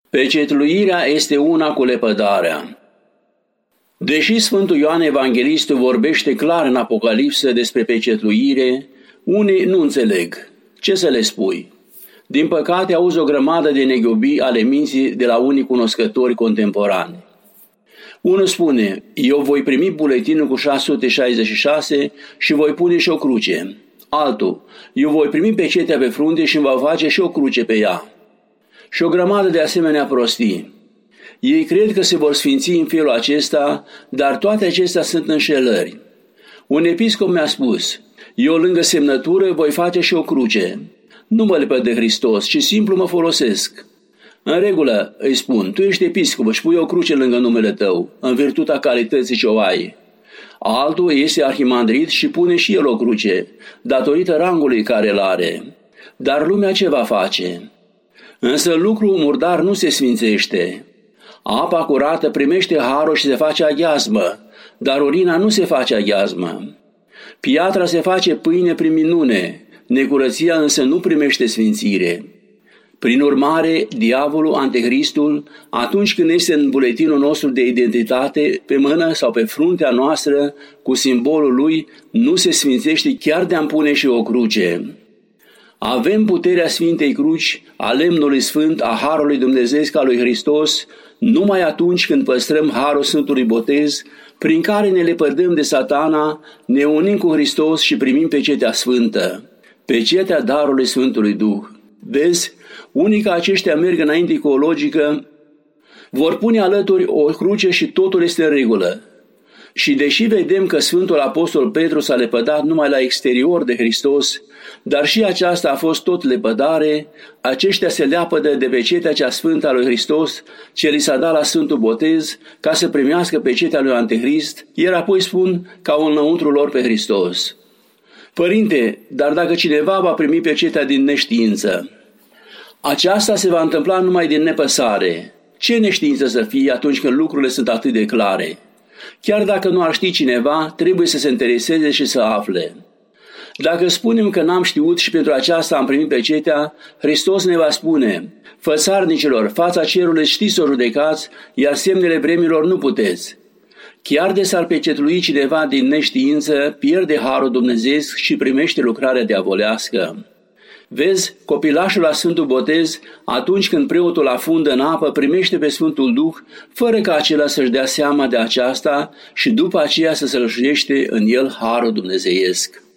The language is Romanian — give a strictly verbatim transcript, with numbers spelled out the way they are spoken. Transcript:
Pecetluirea este una cu lepădarea. Deși Sfântul Ioan Evanghelistul vorbește clar în Apocalipsă despre pecetluire, unii nu înțeleg. Ce să le spui? Din păcate auzi o grămadă de neghiobii ale minții de la unii cunoscători contemporani. Unul spune, eu voi primi buletinul cu șase sute șaizeci și șase și voi pune și o cruce. Altul, eu voi primi pecetea pe frunte și îmi va face și o cruce pe ea. Și o grămadă de asemenea prostii. Ei cred că se vor sfinți în felul acesta, dar toate acestea sunt înșelări. Un episcop mi-a spus, eu lângă semnătură voi face și o cruce. Nu mă lepăd de Hristos, ci simplu mă folosesc. În regulă, îi spun, tu ești episcop și pui o cruce lângă numele tău, în virtutea calității ce o ai. Altul este arhimandrit și pune și el o cruce, datorită rangului care îl are. Dar lumea ce va face? Însă lucrul murdar nu se sfințește. Apa curată primește harul și se face aghiazmă, dar urina nu se face aghiazmă. Piatra se face pâine prin minune, necurăția însă nu primește sfințire. Prin urmare, diavolul, anticristul, atunci când este în buletinul nostru de identitate, pe mână sau pe fruntea noastră, cu simbolul lui, nu se sfințește chiar de-am pune și o cruce. Avem puterea Sfintei Cruci, a lemnului sfânt, a harului dumnezeiesc al lui Hristos, numai atunci când păstrăm harul Sfântului Botez, prin care ne lepădăm de Satana, ne unim cu Hristos și primim pecetea sfântă, pecetea darului Sfântului Duh. Vezi, unii ca aceștia merg înainte cu o logică, vor pune alături o cruce și totul este în regulă. Și deși vedem că Sfântul Apostol Petru s-a lepădat numai la exterior de Hristos, dar și aceasta a fost tot lepădare, aceștia se leapădă de pecetea cea sfântă a lui Hristos, ce li s-a dat la Sfântul Botez, ca să primească pecetea lui Antichrist, iar apoi spun ca un înăuntru lor pe Hristos. Părinte, dar dacă cineva va primi pecetea din neștiință, aceasta se va întâmpla numai din nepăsare. Ce neștiință să fie atunci când lucrurile sunt atât de clare? Chiar dacă nu ar ști cineva, trebuie să se intereseze și să afle. Dacă spunem că n-am știut și pentru aceasta am primit pecetea, Hristos ne va spune, fățarnicilor, fața cerului știți să o judecați, iar semnele vremilor nu puteți. Chiar de s-ar pecetlui cineva din neștiință, pierde harul dumnezeiesc și primește lucrarea diavolească. Vezi, copilașul la Sfântul Botez, atunci când preotul afundă în apă, primește pe Sfântul Duh, fără ca acela să-și dea seama de aceasta și după aceea să sălășuiește în el harul dumnezeiesc.